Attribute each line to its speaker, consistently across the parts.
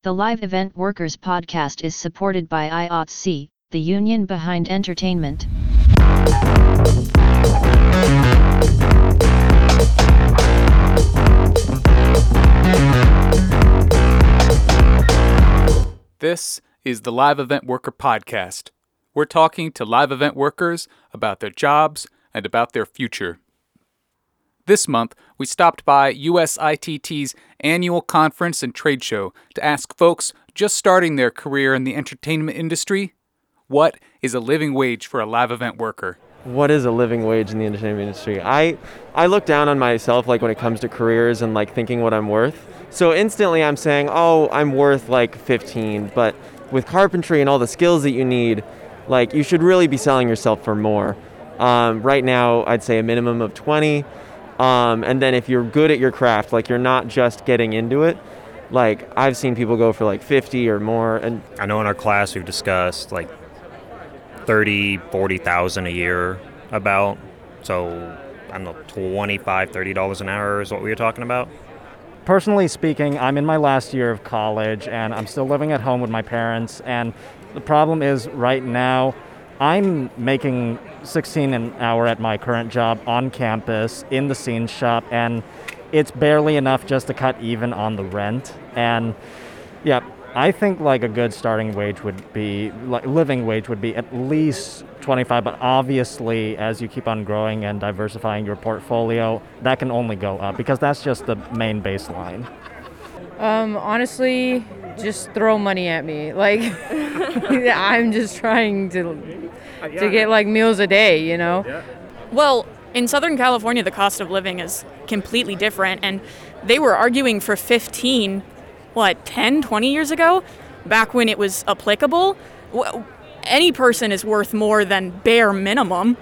Speaker 1: The Live Event Workers podcast is supported by IOTC, the union behind entertainment.
Speaker 2: This is the Live Event Worker podcast. We're talking to live event workers about their jobs and about their future. This month, we stopped by USITT's annual conference and trade show to ask folks just starting their career in the entertainment industry, what is a living wage for a live event worker?
Speaker 3: What is a living wage in the entertainment industry? I look down on myself when it comes to careers and thinking what I'm worth. So instantly I'm saying, I'm worth 15, but with carpentry and all the skills that you need, you should really be selling yourself for more. Right now, I'd say a minimum of 20. And then if you're good at your craft, you're not just getting into it, I've seen people go for 50 or more. And
Speaker 4: I know in our class we've discussed 30, 40,000 a year about. So I don't know, $25, $30 an hour is what we were talking about.
Speaker 5: Personally speaking, I'm in my last year of college and I'm still living at home with my parents. And the problem is right now I'm making $16 an hour at my current job on campus in the scene shop, and it's barely enough just to cut even on the rent. And yeah, I think a good starting wage would be, living wage would be at least 25, but obviously as you keep on growing and diversifying your portfolio, that can only go up because that's just the main baseline.
Speaker 6: Honestly, just throw money at me. I'm just trying to get meals a day,
Speaker 2: Yeah.
Speaker 7: Well, in Southern California, the cost of living is completely different, and they were arguing for 15, 10, 20 years ago, back when it was applicable. Any person is worth more than bare minimum.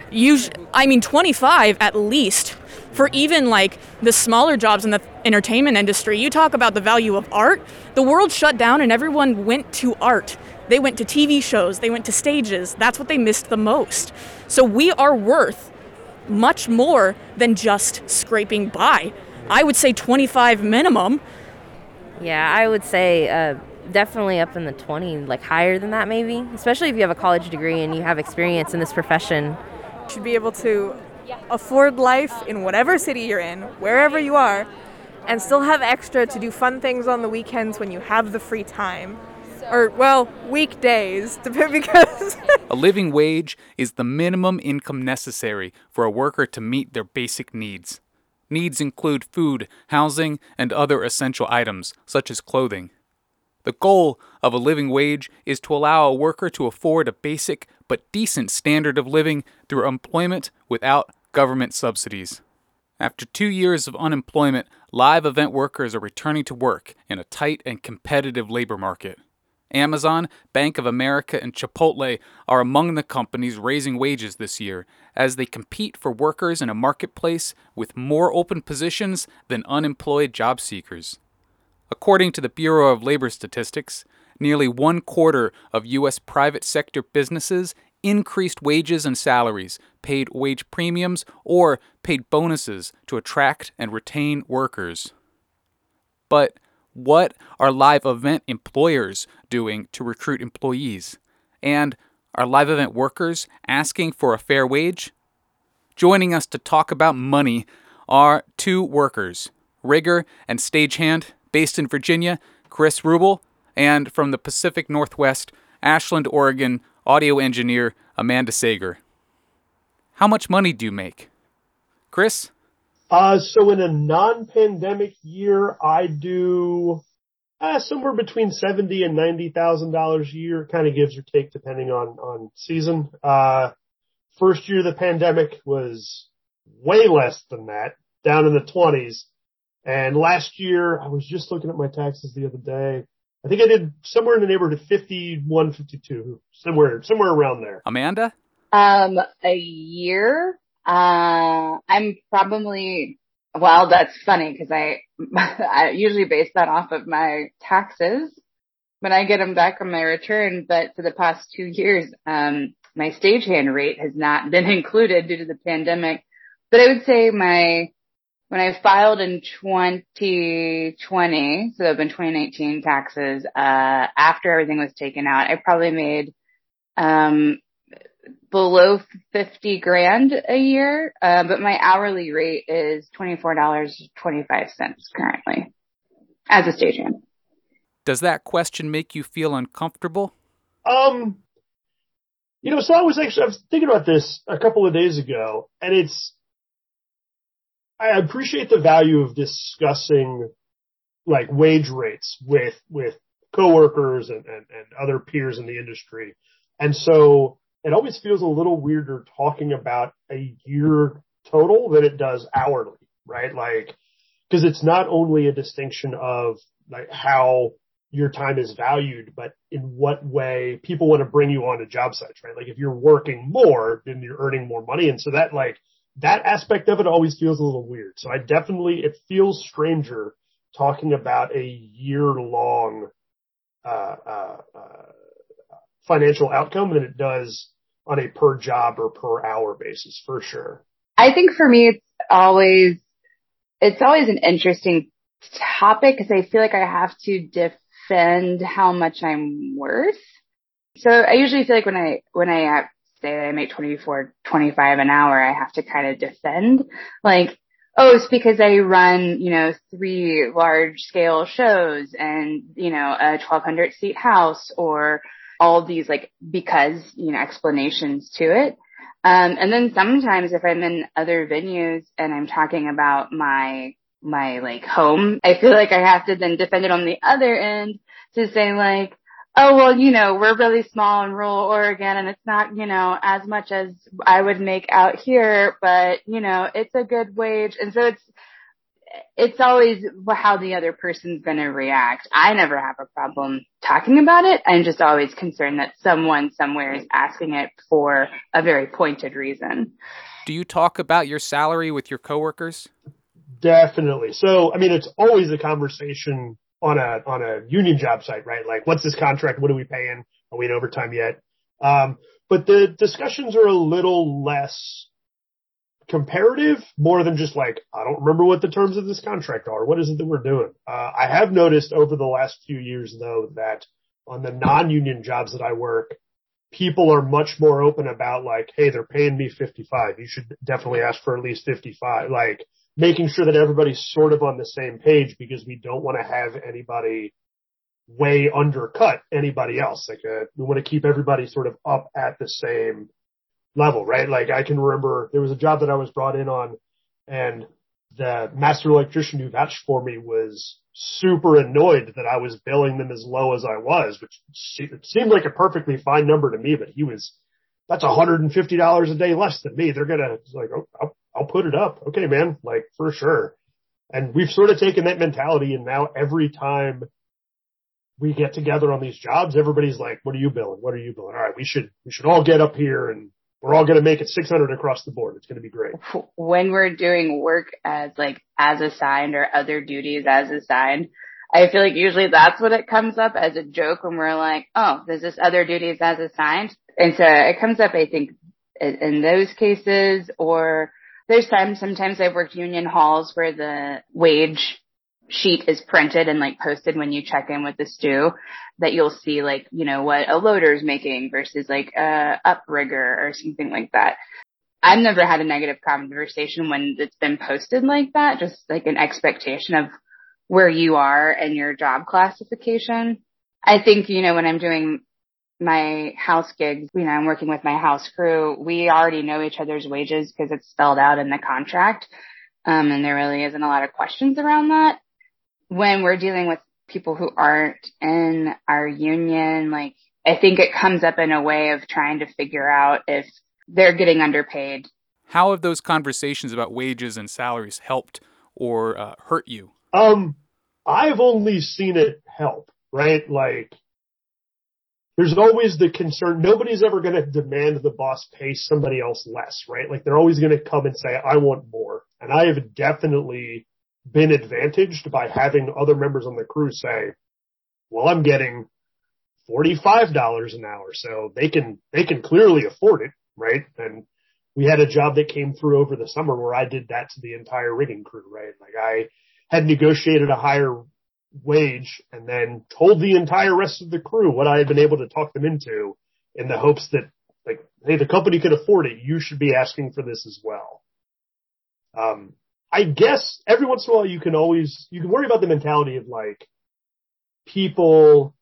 Speaker 7: 25 at least. For even the smaller jobs in the entertainment industry, you talk about the value of art. The world shut down and everyone went to art. They went to TV shows, they went to stages. That's what they missed the most. So we are worth much more than just scraping by. I would say 25 minimum.
Speaker 8: Yeah, I would say definitely up in the 20, higher than that maybe, especially if you have a college degree and you have experience in this profession.
Speaker 9: You should be able to afford life in whatever city you're in, wherever you are, and still have extra to do fun things on the weekends when you have the free time. Or, weekdays, because...
Speaker 2: A living wage is the minimum income necessary for a worker to meet their basic needs. Needs include food, housing, and other essential items, such as clothing. The goal of a living wage is to allow a worker to afford a basic but decent standard of living through employment without government subsidies. After 2 years of unemployment, live event workers are returning to work in a tight and competitive labor market. Amazon, Bank of America, and Chipotle are among the companies raising wages this year as they compete for workers in a marketplace with more open positions than unemployed job seekers. According to the Bureau of Labor Statistics, nearly 1/4 of U.S. private sector businesses increased wages and salaries, paid wage premiums, or paid bonuses to attract and retain workers. But what are live event employers doing to recruit employees? And are live event workers asking for a fair wage? Joining us to talk about money are two workers, rigger and stagehand, based in Virginia, Chris Rubel, and from the Pacific Northwest, Ashland, Oregon, audio engineer Amanda Sager. How much money do you make? Chris?
Speaker 10: So in a non-pandemic year, I do somewhere between $70,000 and $90,000 a year. Kind of gives or take depending on season. First year of the pandemic was way less than that, down in the 20s. And last year, I was just looking at my taxes the other day. I think I did somewhere in the neighborhood of 51, 52, somewhere around there.
Speaker 2: Amanda?
Speaker 11: A year. I'm probably, that's funny because I usually base that off of my taxes when I get them back on my return. But for the past 2 years, my stagehand rate has not been included due to the pandemic. But I would say my when I filed in 2020, so it would have been 2019 taxes, after everything was taken out, I probably made, below 50 grand a year. But my hourly rate is $24.25 currently as a stagehand.
Speaker 2: Does that question make you feel uncomfortable?
Speaker 10: So I was thinking about this a couple of days ago, and I appreciate the value of discussing like wage rates with coworkers and other peers in the industry. And so it always feels a little weirder talking about a year total than it does hourly, right? Like, because it's not only a distinction of like how your time is valued, but in what way people want to bring you onto job sites, right? Like if you're working more, then you're earning more money. And so that aspect of it always feels a little weird. So it feels stranger talking about a year-long financial outcome than it does on a per job or per hour basis, for sure.
Speaker 11: I think for me, it's always an interesting topic because I feel like I have to defend how much I'm worth. So I usually feel like when I say that I make $24.25 an hour, I have to kind of defend like, oh, it's because I run, 3 large scale shows and, a 1,200 seat house or all these because, explanations to it. And then sometimes if I'm in other venues and I'm talking about my home, I feel like I have to then defend it on the other end to say oh, well, we're really small in rural Oregon and it's not, as much as I would make out here, but, it's a good wage. And so it's always how the other person's going to react. I never have a problem talking about it. I'm just always concerned that someone somewhere is asking it for a very pointed reason.
Speaker 2: Do you talk about your salary with your coworkers?
Speaker 10: Definitely. So, it's always a conversation on a union job site, right? Like, what's this contract? What are we paying? Are we in overtime yet? But the discussions are a little less comparative, more than just I don't remember what the terms of this contract are. What is it that we're doing? I have noticed over the last few years, though, that on the non-union jobs that I work, people are much more open about hey, they're paying me 55. You should definitely ask for at least 55. Making sure that everybody's sort of on the same page because we don't want to have anybody way undercut anybody else. We want to keep everybody sort of up at the same level, right? I can remember there was a job that I was brought in on and the master electrician who vouched for me was super annoyed that I was billing them as low as I was, which seemed like a perfectly fine number to me, but that's $150 a day less than me. They're going to I'll put it up. Okay, man, for sure. And we've sort of taken that mentality, and now every time we get together on these jobs, everybody's like, what are you billing? What are you billing? All right, we should all get up here and we're all going to make it 600 across the board. It's going to be great.
Speaker 11: When we're doing work as assigned or other duties as assigned, I feel like usually that's what it comes up as a joke when we're like, oh, there's this other duties as assigned. And so it comes up, I think, in those cases, or there's sometimes I've worked union halls where the wage sheet is printed and posted when you check in with the stew, that you'll see what a loader's making versus a uprigger or something like that. I've never had a negative conversation when it's been posted like that, just an expectation of where you are and your job classification. I think, when I'm doing my house gigs, I'm working with my house crew, we already know each other's wages because it's spelled out in the contract. And there really isn't a lot of questions around that. When we're dealing with people who aren't in our union, I think it comes up in a way of trying to figure out if they're getting underpaid.
Speaker 2: How have those conversations about wages and salaries helped or hurt you?
Speaker 10: I've only seen it help, right? There's always the concern. Nobody's ever going to demand the boss pay somebody else less, right? They're always going to come and say, I want more. And I have definitely been advantaged by having other members on the crew say, well, I'm getting $45 an hour, so they can clearly afford it, right? And we had a job that came through over the summer where I did that to the entire rigging crew, right? Like I had negotiated a higher wage and then told the entire rest of the crew what I had been able to talk them into in the hopes that, like, hey, the company can afford it. You should be asking for this as well. I guess every once in a while you can worry about the mentality of like people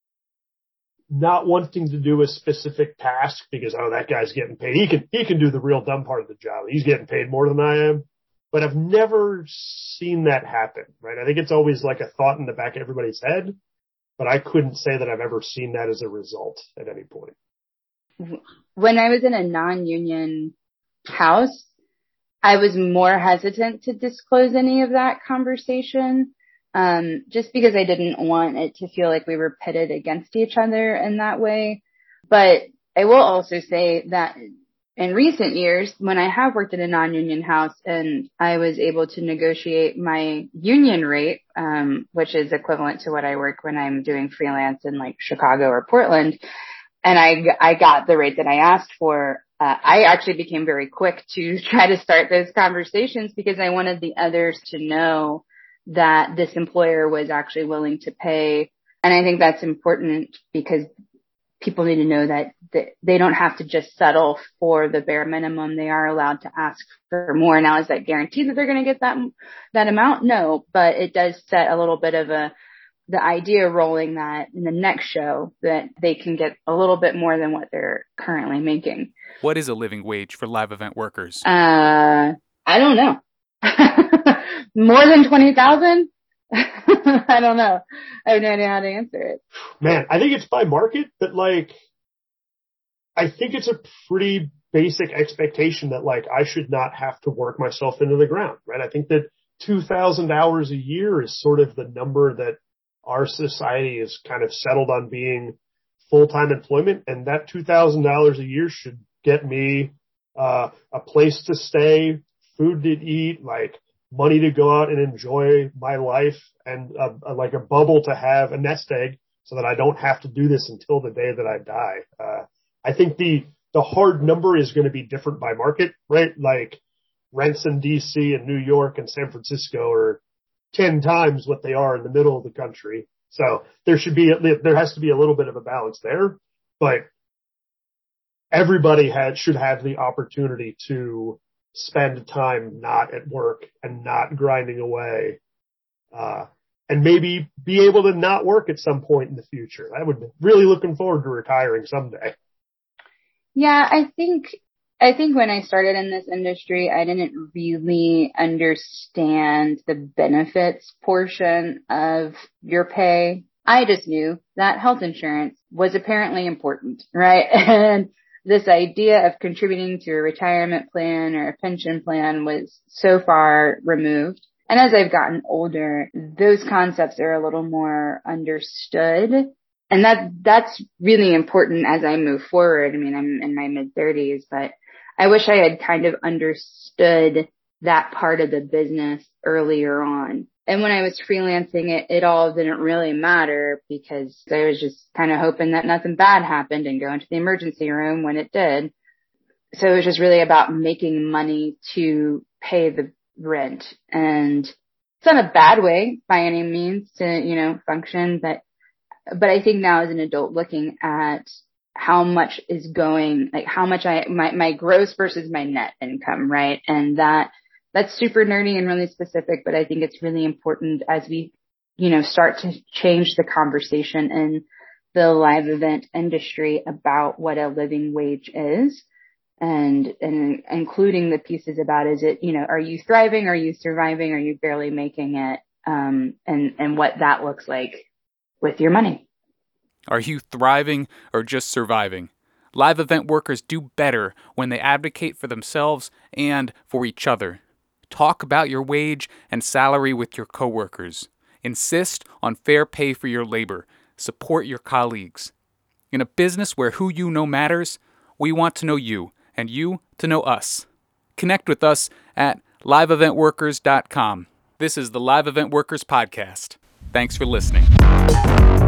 Speaker 10: not wanting to do a specific task because, oh, that guy's getting paid. He can do the real dumb part of the job. He's getting paid more than I am. But I've never seen that happen, right? I think it's always like a thought in the back of everybody's head, but I couldn't say that I've ever seen that as a result at any point.
Speaker 11: When I was in a non-union house, I was more hesitant to disclose any of that conversation, just because I didn't want it to feel like we were pitted against each other in that way. But I will also say that in recent years, when I have worked in a non-union house and I was able to negotiate my union rate, which is equivalent to what I work when I'm doing freelance in like Chicago or Portland, and I got the rate that I asked for, I actually became very quick to try to start those conversations because I wanted the others to know that this employer was actually willing to pay. And I think that's important because people need to know that they don't have to just settle for the bare minimum. They are allowed to ask for more. Now, is that guaranteed that they're going to get that amount? No, but it does set a little bit of the idea rolling that in the next show that they can get a little bit more than what they're currently making.
Speaker 2: What is a living wage for live event workers?
Speaker 11: I don't know. More than 20,000? I don't know. I have no idea how to answer it.
Speaker 10: Man, I think it's by market, but like, I think it's a pretty basic expectation that like I should not have to work myself into the ground, right? I think that 2,000 hours a year is sort of the number that our society is kind of settled on being full-time employment, and that $2,000 a year should get me a place to stay, food to eat, like money to go out and enjoy my life, and like a bubble to have, a nest egg, so that I don't have to do this until the day that I die. I think the hard number is going to be different by market, right? Like rents in DC and New York and San Francisco are 10 times what they are in the middle of the country. So there has to be a little bit of a balance there, but everybody should have the opportunity to spend time not at work and not grinding away, and maybe be able to not work at some point in the future. I would be really looking forward to retiring someday.
Speaker 11: Yeah, I think when I started in this industry, I didn't really understand the benefits portion of your pay. I just knew that health insurance was apparently important, right? And this idea of contributing to a retirement plan or a pension plan was so far removed. And as I've gotten older, those concepts are a little more understood. And that's really important as I move forward. I mean, I'm in my mid-30s, but I wish I had kind of understood that part of the business earlier on. And when I was freelancing, it all didn't really matter because I was just kind of hoping that nothing bad happened and going to the emergency room when it did. So it was just really about making money to pay the rent. And it's not a bad way by any means to, function, but I think now as an adult looking at how much is going, like how much my gross versus my net income, right? And that's super nerdy and really specific, but I think it's really important as we, start to change the conversation in the live event industry about what a living wage is, and including the pieces about, is it, are you thriving? Are you surviving? Are you barely making it? And what that looks like with your money.
Speaker 2: Are you thriving or just surviving? Live event workers do better when they advocate for themselves and for each other. Talk about your wage and salary with your coworkers. Insist on fair pay for your labor. Support your colleagues. In a business where who you know matters, we want to know you and you to know us. Connect with us at liveeventworkers.com. This is the Live Event Workers Podcast. Thanks for listening.